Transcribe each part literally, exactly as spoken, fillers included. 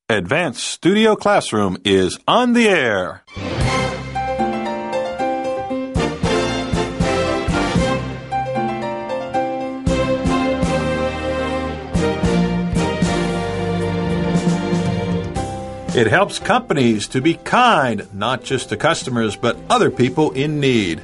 Advanced Studio Classroom is on the air. It helps companies to be kind, not just to customers, but other people in need.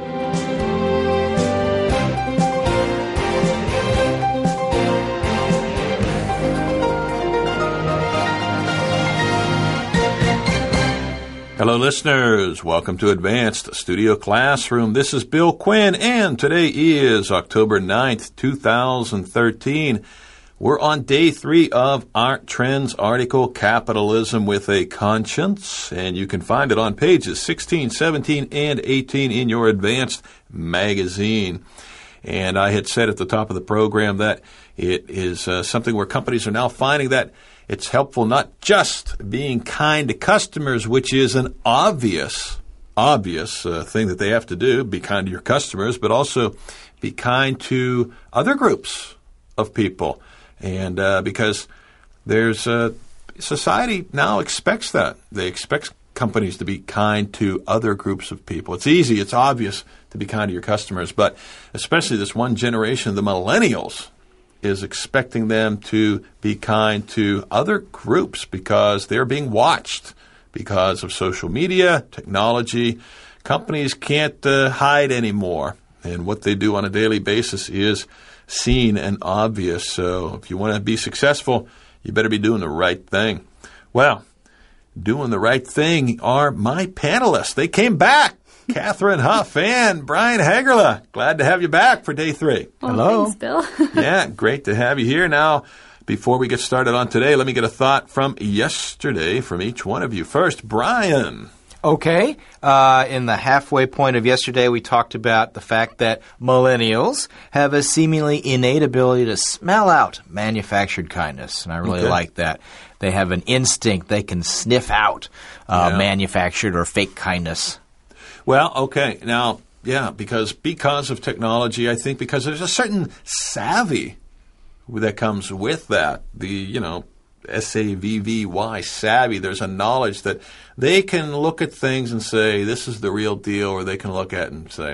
Hello, listeners. Welcome to Advanced Studio Classroom. This is Bill Quinn, and today is October ninth, two thousand thirteen. We're on day three of Art Trends article, Capitalism with a Conscience, and you can find it on pages sixteen, seventeen, and eighteen in your Advanced magazine. And I had said at the top of the program that it is uh, something where companies are now finding that it's helpful not just being kind to customers, which is an obvious, obvious uh, thing that they have to do, be kind to your customers, but also be kind to other groups of people. And uh, because there's uh, society now expects that. They expect companies to be kind to other groups of people. It's easy, it's obvious to be kind to your customers, but especially this one generation, the millennials, is expecting them to be kind to other groups because they're being watched because of social media, technology. Companies can't uh, hide anymore, and what they do on a daily basis is seen and obvious. So if you want to be successful, you better be doing the right thing. Well, doing the right thing are my panelists. They came back. Catherine Huff and Brian Hagerla. Glad to have you back for day three. Well, Hello. Thanks, Bill. Yeah, great to have you here. Now, before we get started on today, let me get a thought from yesterday from each one of you. First, Brian. Okay. Uh, in the halfway point of yesterday, we talked about the fact that millennials have a seemingly innate ability to smell out manufactured kindness, and I really Okay. like that. They have an instinct. They can sniff out uh, Yeah. manufactured or fake kindness. Well, okay. Now, yeah, because because of technology, I think because there's a certain savvy that comes with that. The, you know, S A V V Y, savvy. There's a knowledge that they can look at things and say, this is the real deal, or they can look at it and say,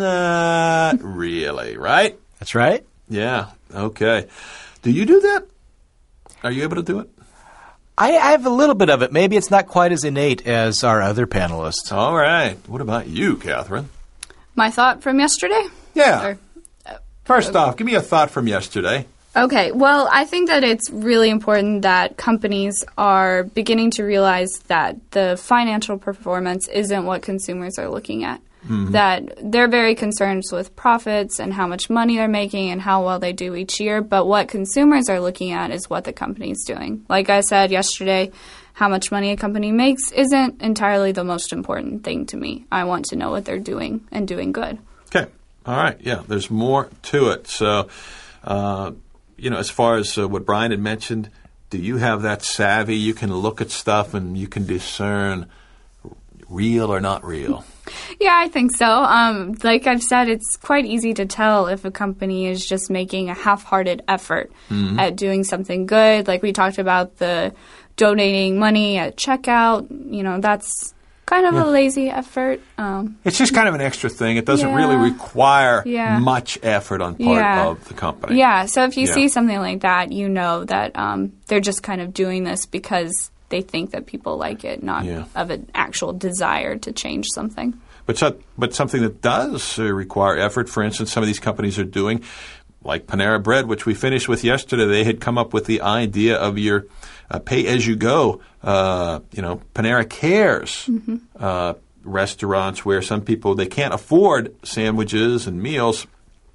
not really, right? That's right. Yeah, okay. Do you do that? Are you able to do it? I, I have a little bit of it. Maybe it's not quite as innate as our other panelists. All right. What about you, Catherine? My thought from yesterday? Yeah. Or- First off, give me a thought from yesterday. Okay, well, I think that it's really important that companies are beginning to realize that the financial performance isn't what consumers are looking at. Mm-hmm. That they're very concerned with profits and how much money they're making and how well they do each year, but what consumers are looking at is what the company's doing. Like I said yesterday, how much money a company makes isn't entirely the most important thing to me. I want to know what they're doing and doing good. Okay. All right. Yeah, there's more to it. So, uh, you know, as far as uh, what Brian had mentioned, do you have that savvy? You can look at stuff and you can discern real or not real. Yeah, I think so. Um, like I've said, it's quite easy to tell if a company is just making a half-hearted effort mm-hmm. at doing something good. Like we talked about the donating money at checkout. You know, that's kind of yeah. a lazy effort. Um, it's just kind of an extra thing. It doesn't yeah. really require yeah. much effort on part yeah. of the company. Yeah, so if you yeah. see something like that, you know that um, they're just kind of doing this because they think that people like it, not yeah. of an actual desire to change something. But so, but something that does uh, require effort, for instance, some of these companies are doing, like Panera Bread, which we finished with yesterday. They had come up with the idea of your uh, pay-as-you-go, uh, you know, Panera Cares mm-hmm. uh, restaurants where some people, they can't afford sandwiches and meals,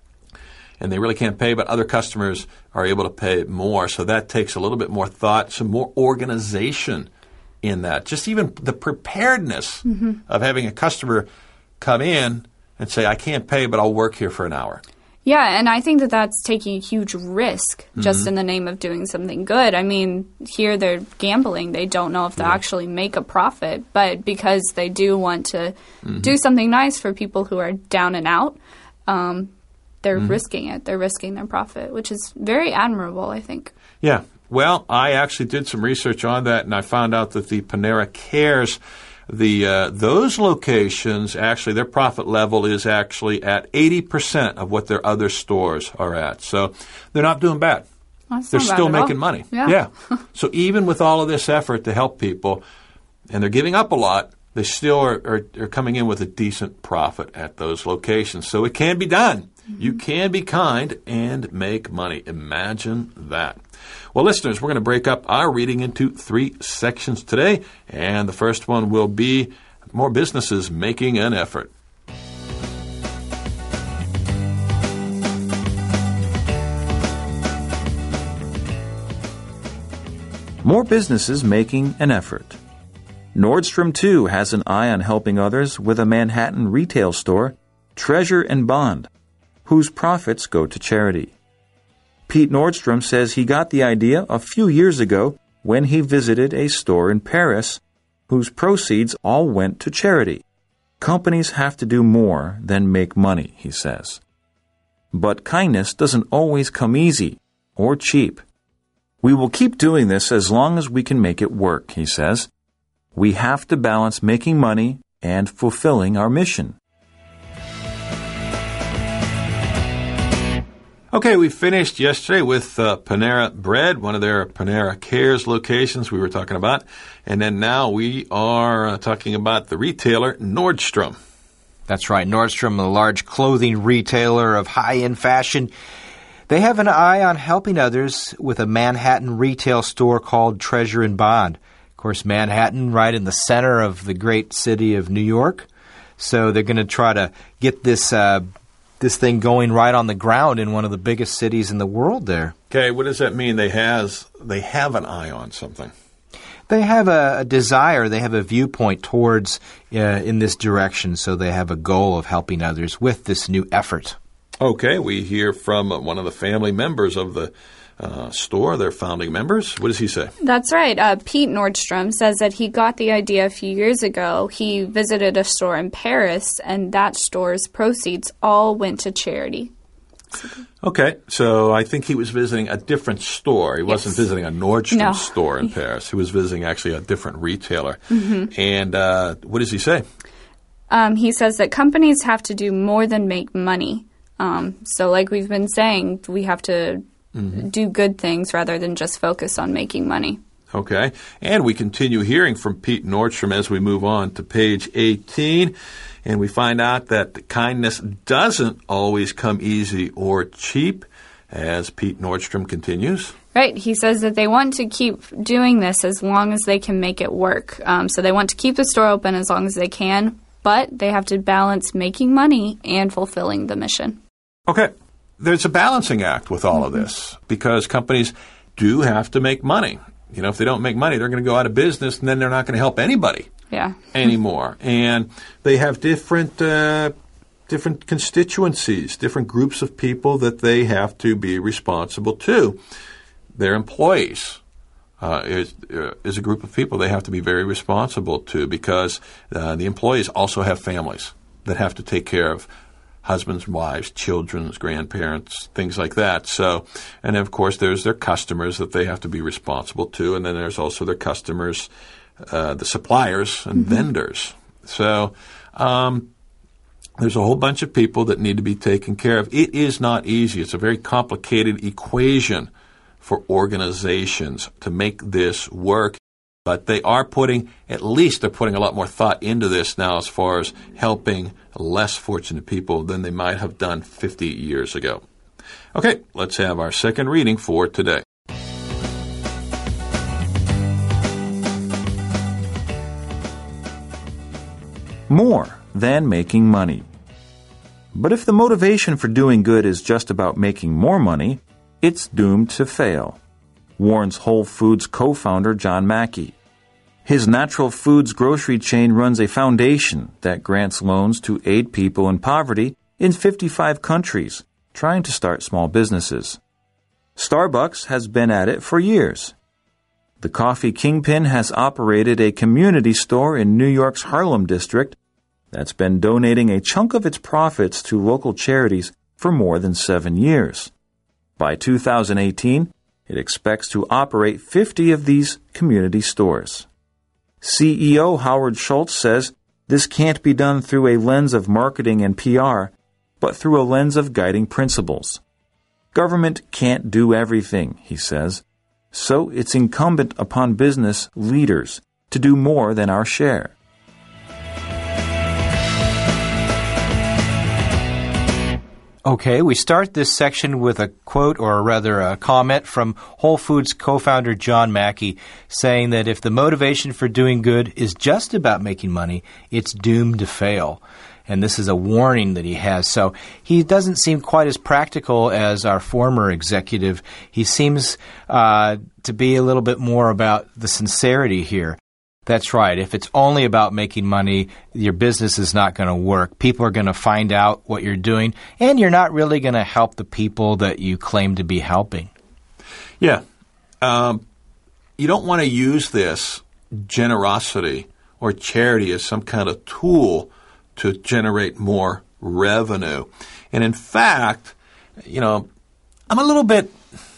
and they really can't pay, but other customers are able to pay more. So that takes a little bit more thought, some more organization in that. Just even the preparedness mm-hmm. of having a customer come in and say, I can't pay, but I'll work here for an hour. Yeah, and I think that that's taking a huge risk just mm-hmm. in the name of doing something good. I mean, here they're gambling. They don't know if they'll yeah. actually make a profit, but because they do want to mm-hmm. do something nice for people who are down and out, um, they're mm-hmm. risking it. They're risking their profit, which is very admirable, I think. Yeah. Well, I actually did some research on that, and I found out that the Panera Cares, the uh, those locations, actually, their profit level is actually at eighty percent of what their other stores are at. So they're not doing bad. That's they're not bad still at making all. money. Yeah. yeah. So even with all of this effort to help people, and they're giving up a lot, they still are, are, are coming in with a decent profit at those locations. So it can be done. Mm-hmm. You can be kind and make money. Imagine that. Well, listeners, we're going to break up our reading into three sections today. And the first one will be more businesses making an effort. More businesses making an effort. Nordstrom, too, has an eye on helping others with a Manhattan retail store, Treasure and Bond, whose profits go to charity. Pete Nordstrom says he got the idea a few years ago when he visited a store in Paris whose proceeds all went to charity. Companies have to do more than make money, he says. But kindness doesn't always come easy or cheap. We will keep doing this as long as we can make it work, he says. We have to balance making money and fulfilling our mission. Okay, we finished yesterday with uh, Panera Bread, one of their Panera Cares locations we were talking about. And then now we are uh, talking about the retailer Nordstrom. That's right. Nordstrom, a large clothing retailer of high-end fashion. They have an eye on helping others with a Manhattan retail store called Treasure and Bond. Of course, Manhattan, right in the center of the great city of New York. So they're going to try to get this uh, this thing going right on the ground in one of the biggest cities in the world there. Okay, what does that mean? They has they have an eye on something. They have a, a desire, they have a viewpoint towards uh, in this direction, so they have a goal of helping others with this new effort. Okay, we hear from one of the family members of the uh, store, their founding members. What does he say? That's right. Uh, Pete Nordstrom says that he got the idea a few years ago. He visited a store in Paris, and that store's proceeds all went to charity. Okay, so I think he was visiting a different store. He Yes. wasn't visiting a Nordstrom No. store in Paris. He was visiting actually a different retailer. Mm-hmm. And uh, what does he say? Um, he says that companies have to do more than make money. Um, so like we've been saying, we have to mm-hmm. do good things rather than just focus on making money. Okay, and we continue hearing from Pete Nordstrom as we move on to page eighteen, and we find out that kindness doesn't always come easy or cheap, as Pete Nordstrom continues. Right. He says that they want to keep doing this as long as they can make it work. Um, so they want to keep the store open as long as they can, but they have to balance making money and fulfilling the mission. Okay, there's a balancing act with all of this because companies do have to make money. You know, if they don't make money, they're going to go out of business, and then they're not going to help anybody yeah. anymore. And they have different uh, different constituencies, different groups of people that they have to be responsible to. Their employees uh, is, uh, is a group of people they have to be very responsible to because uh, the employees also have families that have to take care of husbands, wives, children, grandparents, things like that. So, and then of course there's their customers that they have to be responsible to, and then there's also their customers, uh, the suppliers and mm-hmm. vendors. So, um, there's a whole bunch of people that need to be taken care of. It is not easy. It's a very complicated equation for organizations to make this work. But they are putting, at least they're putting a lot more thought into this now as far as helping less fortunate people than they might have done fifty years ago. Okay, let's have our second reading for today. More than making money. But if the motivation for doing good is just about making more money, it's doomed to fail, warns Whole Foods co-founder John Mackey. His natural foods grocery chain runs a foundation that grants loans to aid people in poverty in fifty-five countries trying to start small businesses. Starbucks has been at it for years. The coffee kingpin has operated a community store in New York's Harlem district that's been donating a chunk of its profits to local charities for more than seven years. By two thousand eighteen, it expects to operate fifty of these community stores. C E O Howard Schultz says this can't be done through a lens of marketing and P R, but through a lens of guiding principles. Government can't do everything, he says, so it's incumbent upon business leaders to do more than our share. Okay, we start this section with a quote, or rather a comment from Whole Foods co-founder John Mackey, saying that if the motivation for doing good is just about making money, it's doomed to fail. And this is a warning that he has. So he doesn't seem quite as practical as our former executive. He seems uh, to be a little bit more about the sincerity here. That's right. If it's only about making money, your business is not going to work. People are going to find out what you're doing, and you're not really going to help the people that you claim to be helping. Yeah. Um, you don't want to use this generosity or charity as some kind of tool to generate more revenue. And in fact, you know, I'm a little bit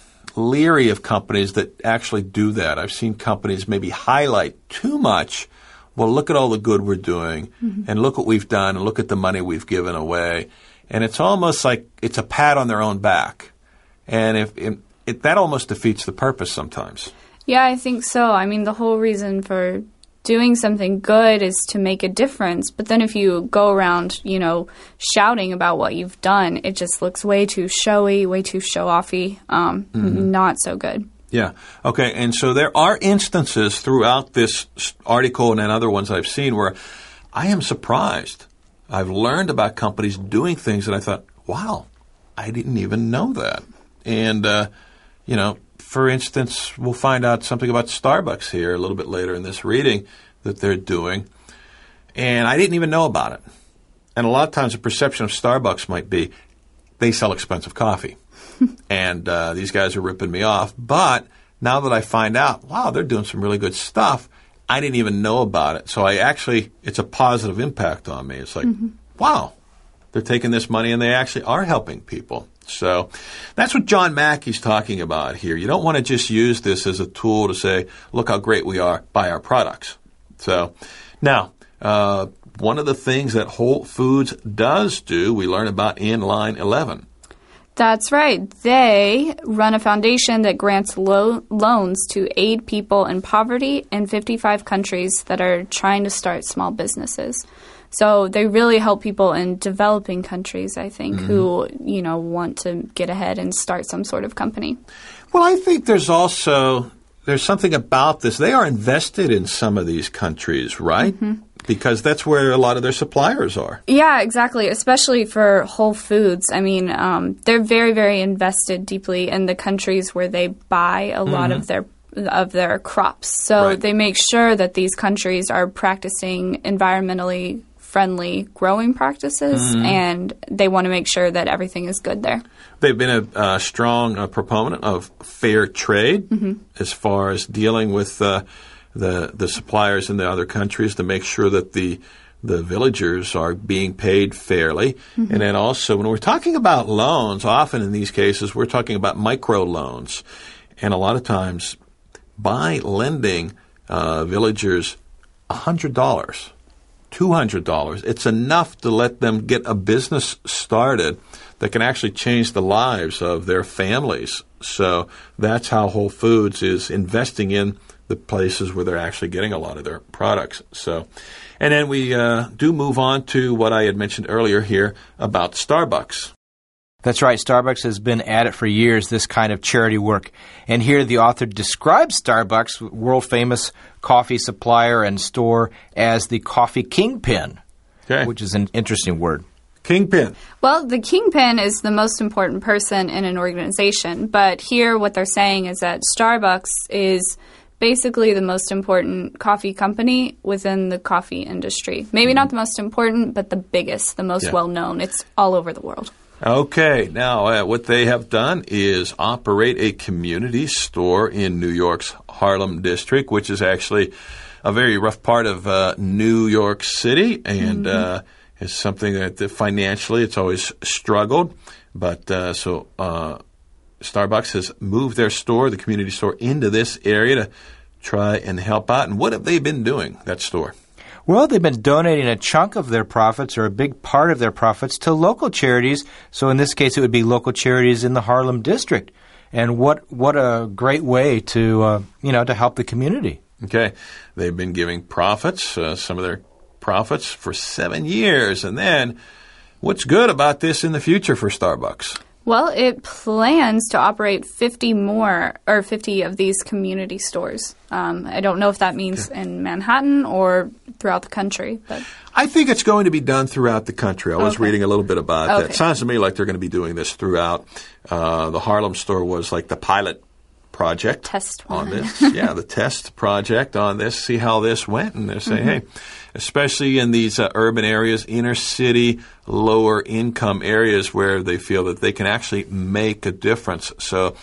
leery of companies that actually do that. I've seen companies maybe highlight too much, well, look at all the good we're doing, mm-hmm. and look what we've done, and look at the money we've given away. And it's almost like it's a pat on their own back. And if it, it, that almost defeats the purpose sometimes. Yeah, I think so. I mean, the whole reason for doing something good is to make a difference. But then if you go around, you know, shouting about what you've done, it just looks way too showy, way too show-offy, um, mm-hmm. not so good. Yeah. Okay. And so there are instances throughout this article and then other ones I've seen where I am surprised. I've learned about companies doing things that I thought, wow, I didn't even know that. And, uh, you know, for instance, we'll find out something about Starbucks here a little bit later in this reading that they're doing. And I didn't even know about it. And a lot of times the perception of Starbucks might be they sell expensive coffee. and uh, these guys are ripping me off. But now that I find out, wow, they're doing some really good stuff, I didn't even know about it. So I actually, it's a positive impact on me. It's like, mm-hmm. wow, they're taking this money and they actually are helping people. So that's what John Mackey's talking about here. You don't want to just use this as a tool to say, look how great we are, buy our products. So now, uh, one of the things that Whole Foods does do, we learn about in line eleven. That's right. They run a foundation that grants lo- loans to aid people in poverty in fifty-five countries that are trying to start small businesses. So they really help people in developing countries, I think, mm-hmm. who, you know, want to get ahead and start some sort of company. Well, I think there's also, there's something about this. They are invested in some of these countries, right? Mm-hmm. Because that's where a lot of their suppliers are. Yeah, exactly, especially for Whole Foods. I mean, um, they're very, very invested deeply in the countries where they buy a mm-hmm. lot of their of their crops. So right. they make sure that these countries are practicing environmentally friendly growing practices, mm-hmm. and they want to make sure that everything is good there. They've been a uh, strong uh, proponent of fair trade mm-hmm. as far as dealing with uh, the the suppliers in the other countries to make sure that the the villagers are being paid fairly. Mm-hmm. And then also, when we're talking about loans, often in these cases, we're talking about micro loans. And a lot of times, by lending uh, villagers one hundred dollars, two hundred dollars, it's enough to let them get a business started that can actually change the lives of their families. So that's how Whole Foods is investing in the places where they're actually getting a lot of their products. So, and then we uh, do move on to what I had mentioned earlier here about Starbucks. That's right. Starbucks has been at it for years, this kind of charity work. And here the author describes Starbucks, world-famous coffee supplier and store, as the coffee kingpin, okay. which is an interesting word. Kingpin. Well, the kingpin is the most important person in an organization. But here what they're saying is that Starbucks is basically the most important coffee company within the coffee industry. Maybe mm-hmm. not the most important, but the biggest, the most yeah. well-known. It's all over the world. Okay. Now, uh, what they have done is operate a community store in New York's Harlem district, which is actually a very rough part of uh, New York City, and mm-hmm. uh, is something that uh, financially it's always struggled. But uh, so uh, Starbucks has moved their store, the community store, into this area to try and help out. And what have they been doing, that store? Well, they've been donating a chunk of their profits or a big part of their profits to local charities. So in this case, it would be local charities in the Harlem district. And what what a great way to, uh, you know, to help the community. Okay. They've been giving profits, uh, some of their profits, for seven years. And then what's good about this in the future for Starbucks? Well, it plans to operate fifty more, or fifty of these community stores. Um, I don't know if that means okay. in Manhattan or throughout the country. But I think it's going to be done throughout the country. I was okay. reading a little bit about okay. that. It sounds to me like they're going to be doing this throughout. Uh, the Harlem store was like the pilot project test on one. this. Yeah, the test project on this, see how this went. And they're saying, mm-hmm. hey, especially in these uh, urban areas, inner city, lower income areas where they feel that they can actually make a difference. So,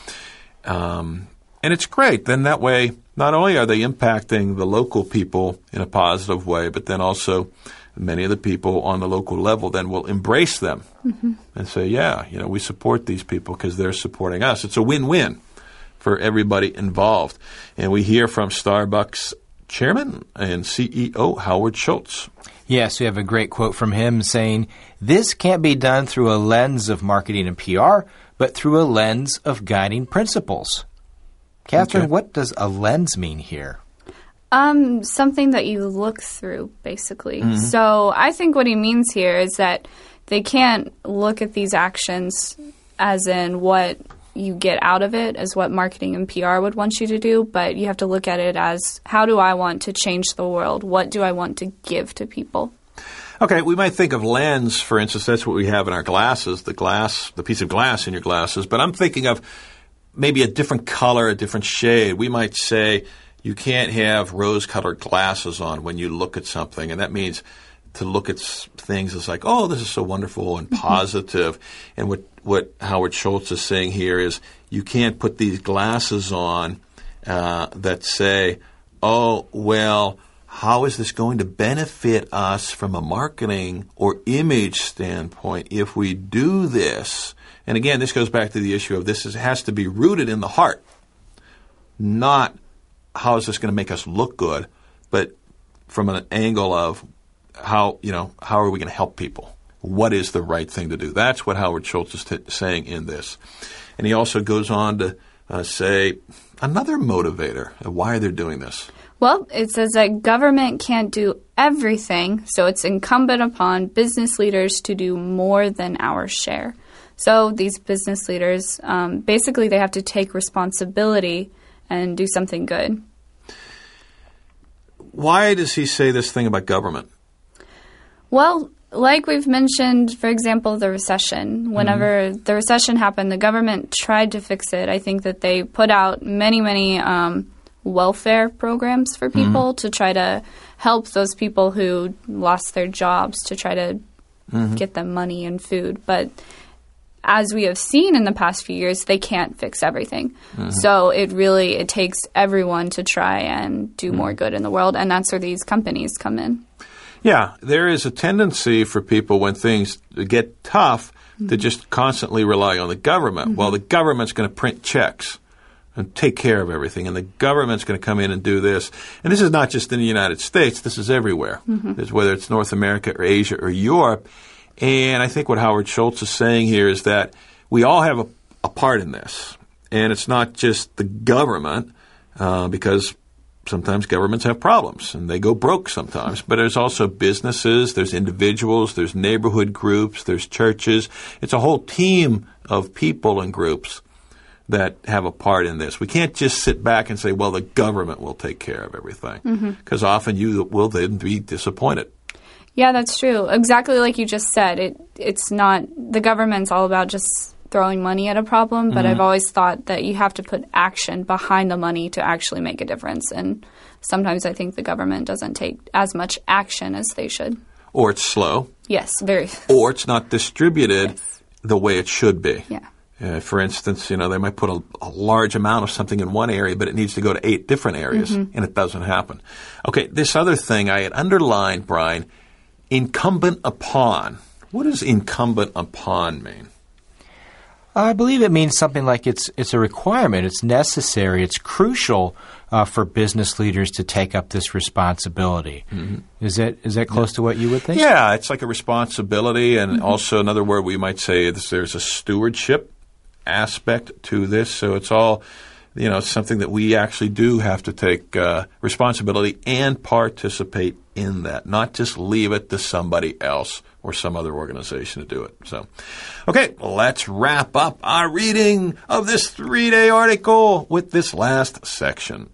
um, and it's great. Then that way, not only are they impacting the local people in a positive way, but then also many of the people on the local level then will embrace them mm-hmm. and say, yeah, you know, we support these people because they're supporting us. It's a win-win for everybody involved. And we hear from Starbucks Chairman and C E O Howard Schultz. Yes, we have a great quote from him saying, "This can't be done through a lens of marketing and P R, but through a lens of guiding principles." Catherine, okay. what does a lens mean here? Um, something that you look through, basically. Mm-hmm. So I think what he means here is that they can't look at these actions as in what you get out of it as what marketing and P R would want you to do, but you have to look at it as, how do I want to change the world? What do I want to give to people? Okay, we might think of lens, for instance. That's what we have in our glasses, the glass, the piece of glass in your glasses. But I'm thinking of maybe a different color, a different shade. We might say you can't have rose-colored glasses on when you look at something, and that means to look at things as like, oh, this is so wonderful and positive. And what, what Howard Schultz is saying here is you can't put these glasses on uh, that say, oh, well, how is this going to benefit us from a marketing or image standpoint if we do this? And again, this goes back to the issue of this is, has to be rooted in the heart, not how is this going to make us look good, but from an angle of how, you know, how are we going to help people? What is the right thing to do? That's what Howard Schultz is t- saying in this. And he also goes on to uh, say another motivator of why they're doing this. Well, it says that government can't do everything, so it's incumbent upon business leaders to do more than our share. So these business leaders, um, basically they have to take responsibility and do something good. Why does he say this thing about government? Well, like we've mentioned, for example, the recession. Whenever mm-hmm. the recession happened, the government tried to fix it. I think that they put out many, many um, welfare programs for people mm-hmm. to try to help those people who lost their jobs, to try to mm-hmm. get them money and food. But as we have seen in the past few years, they can't fix everything. Mm-hmm. So it really, it takes everyone to try and do mm-hmm. more good in the world, and that's where these companies come in. Yeah, there is a tendency for people when things get tough mm-hmm. to just constantly rely on the government. Mm-hmm. Well, the government's going to print checks and take care of everything, and the government's going to come in and do this. And this is not just in the United States. This is everywhere, mm-hmm. it's whether it's North America or Asia or Europe. And I think what Howard Schultz is saying here is that we all have a, a part in this. And it's not just the government, uh, because sometimes governments have problems and they go broke sometimes. But there's also businesses, there's individuals, there's neighborhood groups, there's churches. It's a whole team of people and groups that have a part in this. We can't just sit back and say, well, the government will take care of everything, because mm-hmm. often you will then be disappointed. Yeah, that's true. Exactly like you just said. It it's not the government's all about just throwing money at a problem, but mm-hmm. I've always thought that you have to put action behind the money to actually make a difference. And sometimes I think the government doesn't take as much action as they should. Or it's slow. Yes, very. Or it's not distributed yes. the way it should be. Yeah. Uh, for instance, you know, they might put a, a large amount of something in one area, but it needs to go to eight different areas, mm-hmm. and it doesn't happen. Okay, this other thing I had underlined, Brian, incumbent upon. What does incumbent upon mean? I believe it means something like it's it's a requirement, it's necessary, it's crucial uh, for business leaders to take up this responsibility. Mm-hmm. Is that is that close to what you would think? Yeah, it's like a responsibility, and mm-hmm. also another word we might say is there's a stewardship aspect to this. So it's all, you know, something that we actually do have to take uh, responsibility and participate in that, not just leave it to somebody else or some other organization to do it. So, okay, let's wrap up our reading of this three-day article with this last section.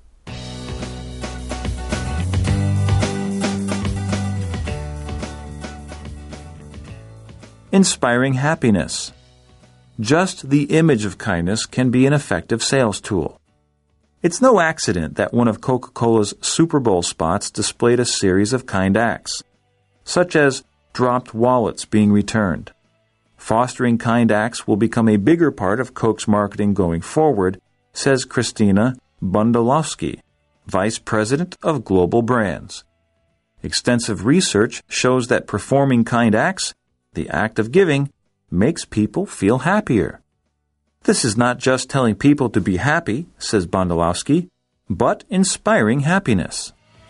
Inspiring happiness. Just the image of kindness can be an effective sales tool. It's no accident that one of Coca-Cola's Super Bowl spots displayed a series of kind acts, such as dropped wallets being returned. Fostering kind acts will become a bigger part of Coke's marketing going forward, says Christina Bondolowski, Vice President of Global Brands. Extensive research shows that performing kind acts, the act of giving, makes people feel happier. This is not just telling people to be happy, says Bondolowski, but inspiring happiness.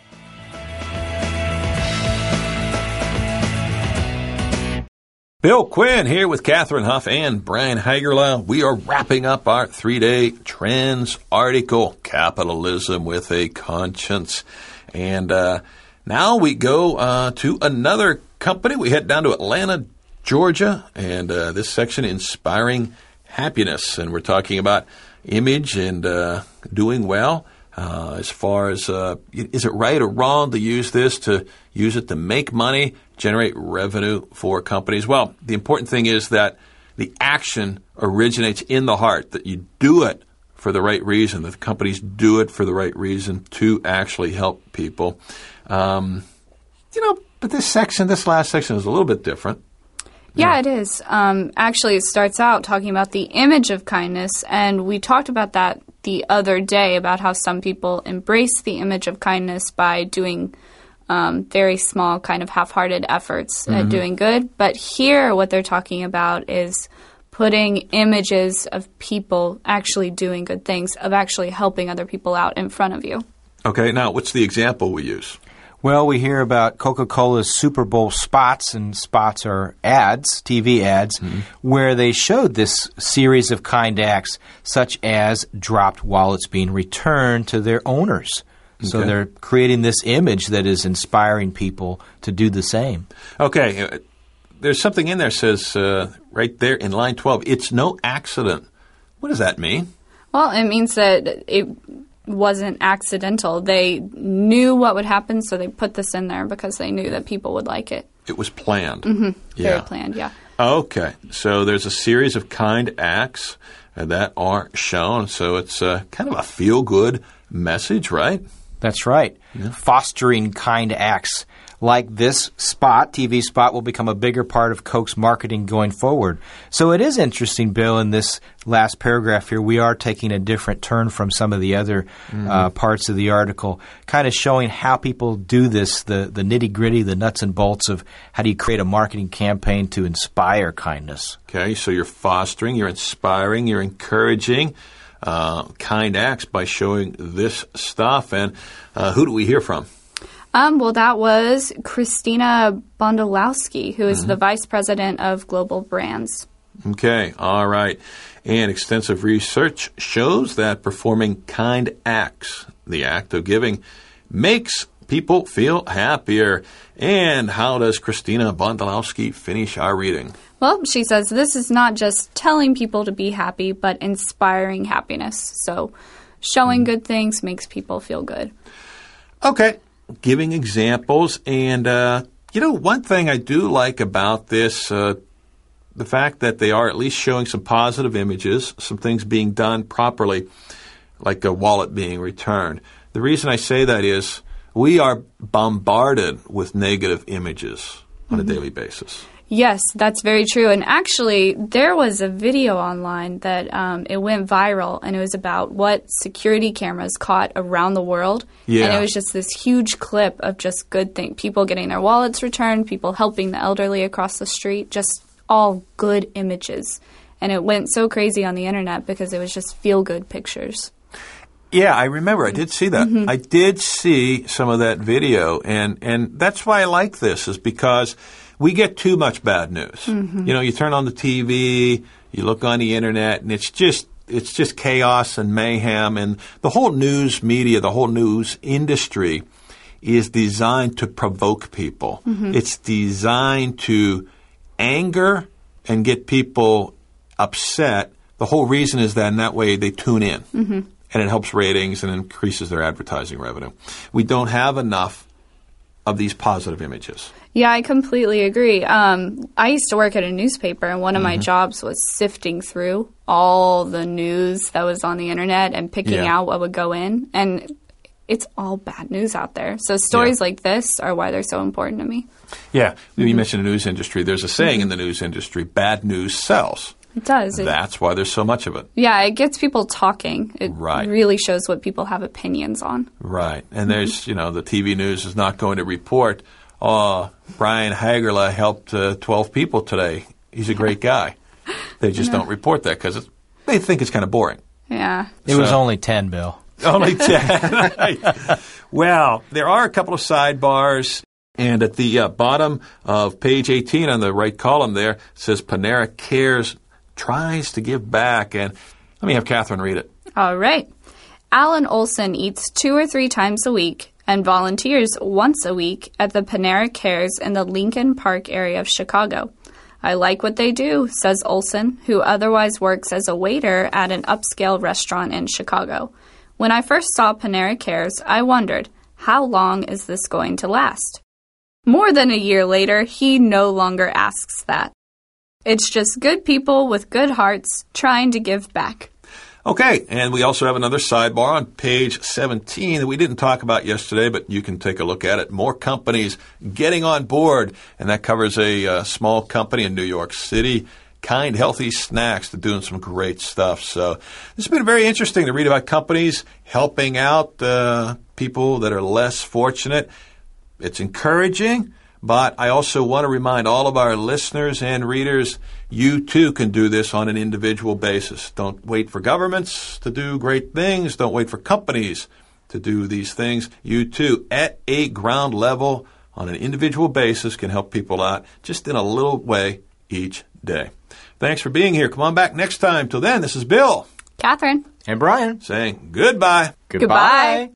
Bill Quinn here with Catherine Huff and Brian Hagerla. We are wrapping up our three-day trends article, Capitalism with a Conscience. And uh, now we go uh, to another company. We head down to Atlanta, Georgia, and uh, this section, Inspiring Happiness. And we're talking about image and uh, doing well. Uh, as far as, uh, is it right or wrong to use this, to use it to make money, generate revenue for companies? Well, the important thing is that the action originates in the heart, that you do it for the right reason, that the companies do it for the right reason to actually help people. Um, you know, but this section, this last section is a little bit different. Yeah, it is. Um, actually, it starts out talking about the image of kindness, and we talked about that the other day, about how some people embrace the image of kindness by doing um, very small, kind of half-hearted efforts mm-hmm. at doing good. But here, what they're talking about is putting images of people actually doing good things, of actually helping other people out in front of you. Okay, now, what's the example we use? Well, we hear about Coca-Cola's Super Bowl spots, and spots are ads, T V ads, mm-hmm. where they showed this series of kind acts, such as dropped wallets being returned to their owners. Okay. So they're creating this image that is inspiring people to do the same. Okay. There's something in there that says, uh, right there in line twelve, it's no accident. What does that mean? Well, it means that it wasn't accidental. They knew what would happen, so they put this in there because they knew that people would like it. It was planned. Mm-hmm. Yeah. Very planned, yeah. Okay. So there's a series of kind acts that are shown. So it's uh, kind of a feel-good message, right? That's right. Yeah. Fostering kind acts like this spot, T V spot, will become a bigger part of Coke's marketing going forward. So it is interesting, Bill, in this last paragraph here, we are taking a different turn from some of the other mm-hmm. uh, parts of the article, kind of showing how people do this, the, the nitty-gritty, the nuts and bolts of how do you create a marketing campaign to inspire kindness. Okay, so you're fostering, you're inspiring, you're encouraging uh, kind acts by showing this stuff. And uh, who do we hear from? Um, well, that was Christina Bondolowski, who is mm-hmm. the Vice President of Global Brands. Okay, all right. And extensive research shows that performing kind acts, the act of giving, makes people feel happier. And how does Christina Bondolowski finish our reading? Well, she says this is not just telling people to be happy, but inspiring happiness. So showing mm-hmm. good things makes people feel good. Okay. Giving examples, and, uh, you know, one thing I do like about this, uh, the fact that they are at least showing some positive images, some things being done properly, like a wallet being returned. The reason I say that is we are bombarded with negative images on mm-hmm. a daily basis. Yes, that's very true. And actually, there was a video online that um, it went viral, and it was about what security cameras caught around the world. Yeah. And it was just this huge clip of just good things. People getting their wallets returned, people helping the elderly across the street, just all good images. And it went so crazy on the internet because it was just feel-good pictures. Yeah, I remember. I did see that. Mm-hmm. I did see some of that video, and, and that's why I like this, is because we get too much bad news. Mm-hmm. You know, you turn on the T V, you look on the internet, and it's just it's just chaos and mayhem. And the whole news media, the whole news industry is designed to provoke people. Mm-hmm. It's designed to anger and get people upset. The whole reason is that in that way they tune in. Mm-hmm. And it helps ratings and increases their advertising revenue. We don't have enough of these positive images. Yeah, I completely agree. Um, I used to work at a newspaper, and one of mm-hmm. my jobs was sifting through all the news that was on the internet and picking yeah. out what would go in. And it's all bad news out there. So stories yeah. like this are why they're so important to me. Yeah. You mm-hmm. mentioned the news industry. There's a saying mm-hmm. in the news industry, bad news sells. It does. That's why there's so much of it. Yeah, it gets people talking. It right. really shows what people have opinions on. Right. And mm-hmm. there's, you know, the T V news is not going to report, oh, Brian Hagerla helped uh, twelve people today. He's a great guy. They just don't report that because they think it's kind of boring. Yeah. It so, was only ten, Bill. Only ten. Right. Well, there are a couple of sidebars. And at the uh, bottom of page eighteen on the right column there, it says Panera Cares tries to give back. And let me have Catherine read it. All right. Alan Olson eats two or three times a week and volunteers once a week at the Panera Cares in the Lincoln Park area of Chicago. I like what they do, says Olson, who otherwise works as a waiter at an upscale restaurant in Chicago. When I first saw Panera Cares, I wondered, how long is this going to last? More than a year later, he no longer asks that. It's just good people with good hearts trying to give back. Okay, and we also have another sidebar on page seventeen that we didn't talk about yesterday, but you can take a look at it. More companies getting on board, and that covers a uh, small company in New York City, Kind Healthy Snacks. They're doing some great stuff. So this has been very interesting to read about companies helping out uh, people that are less fortunate. It's encouraging. But I also want to remind all of our listeners and readers, you too can do this on an individual basis. Don't wait for governments to do great things. Don't wait for companies to do these things. You too, at a ground level, on an individual basis, can help people out just in a little way each day. Thanks for being here. Come on back next time. Till then, this is Bill. Catherine. And Brian. Saying goodbye. Goodbye. Goodbye.